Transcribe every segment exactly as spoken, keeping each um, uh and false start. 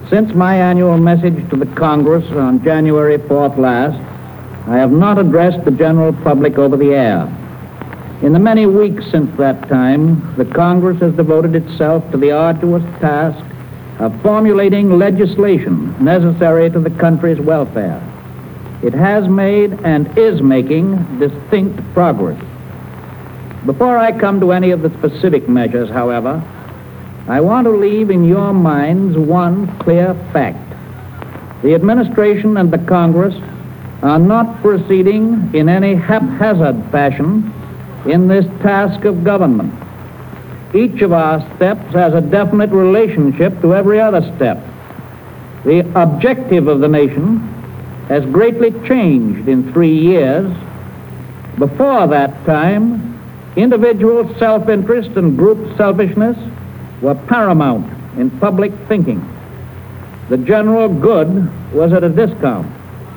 Since my annual message to the Congress on January fourth last, I have not addressed the general public over the air. In the many weeks since that time, the Congress has devoted itself to the arduous task of formulating legislation necessary to the country's welfare. It has made and is making distinct progress. Before I come to any of the specific measures, however, I want to leave in your minds one clear fact. The administration and the Congress are not proceeding in any haphazard fashion in this task of government. Each of our steps has a definite relationship to every other step. The objective of the nation has greatly changed in three years. Before that time, individual self-interest and group selfishness were paramount in public thinking. The general good was at a discount.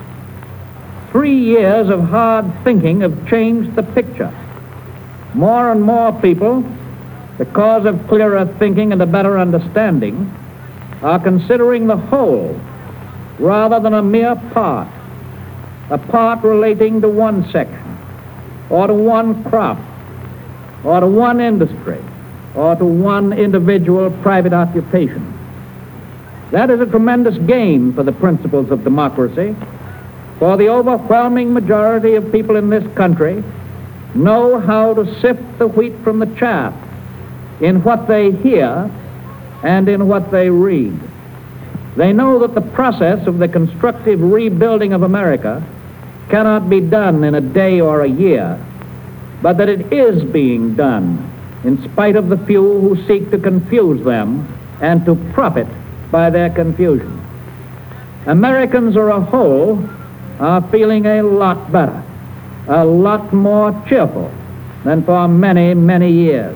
Three years of hard thinking have changed the picture. More and more people, because of clearer thinking and a better understanding, are considering the whole rather than a mere part, a part relating to one section, or to one crop, or to one industry, or to one individual private occupation. That is a tremendous gain for the principles of democracy, for the overwhelming majority of people in this country know how to sift the wheat from the chaff in what they hear and in what they read. They know that the process of the constructive rebuilding of America cannot be done in a day or a year, but that it is being done in spite of the few who seek to confuse them and to profit by their confusion. Americans as a whole are feeling a lot better, a lot more cheerful than for many, many years.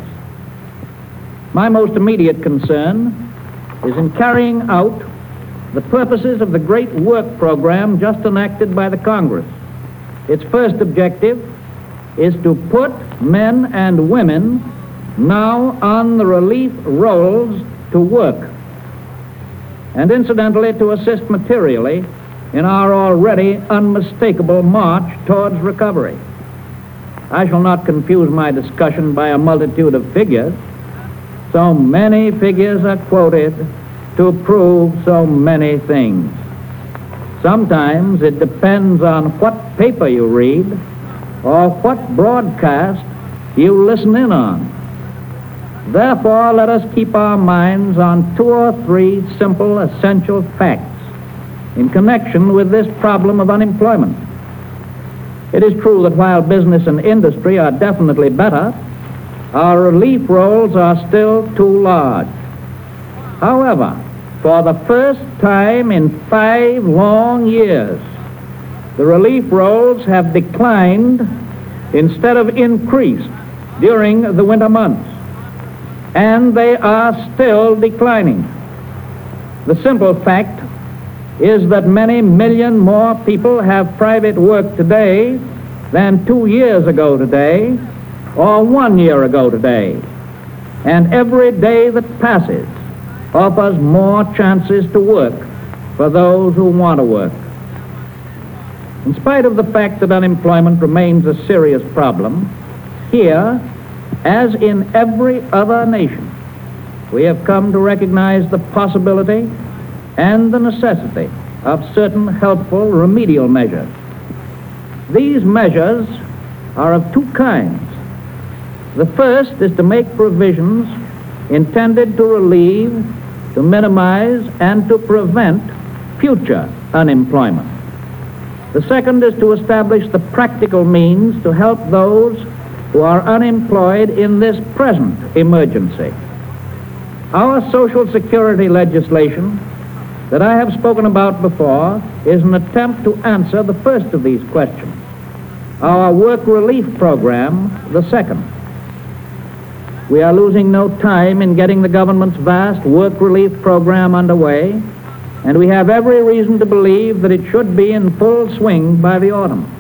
My most immediate concern is in carrying out the purposes of the great work program just enacted by the Congress. Its first objective is to put men and women now on the relief rolls to work, and incidentally to assist materially in our already unmistakable march towards recovery. I shall not confuse my discussion by a multitude of figures. So many figures are quoted to prove so many things. Sometimes it depends on what paper you read or what broadcast you listen in on. Therefore, let us keep our minds on two or three simple, essential facts in connection with this problem of unemployment. It is true that while business and industry are definitely better, our relief rolls are still too large. However, for the first time in five long years, the relief rolls have declined instead of increased during the winter months, and they are still declining. The simple fact is that many million more people have private work today than two years ago today, or one year ago today. And every day that passes offers more chances to work for those who want to work. In spite of the fact that unemployment remains a serious problem, here, as in every other nation, we have come to recognize the possibility and the necessity of certain helpful remedial measures. These measures are of two kinds. The first is to make provisions intended to relieve, to minimize, and to prevent future unemployment. The second is to establish the practical means to help those who are unemployed in this present emergency. Our Social Security legislation that I have spoken about before is an attempt to answer the first of these questions. Our work relief program, the second. We are losing no time in getting the government's vast work relief program underway, and we have every reason to believe that it should be in full swing by the autumn.